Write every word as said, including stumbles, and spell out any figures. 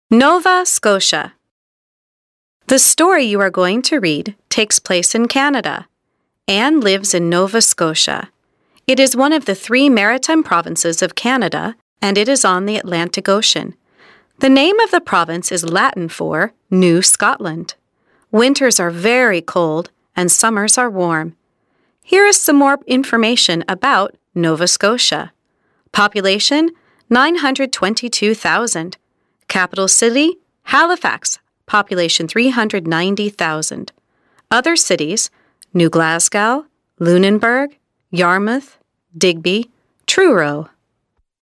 Nova Scotia. The story you are going to read takes place in Canada. Anne lives in Nova Scotia. It is one of the three maritime provinces of Canada, and it is on the Atlantic Ocean. The name of the province is Latin for New Scotland. Winters are very cold and summers are warm. Here is some more information about Nova Scotia. Population, nine hundred twenty-two thousand. Capital city, Halifax, population three hundred ninety thousand. Other cities, New Glasgow, Lunenburg, Yarmouth, Digby, Truro.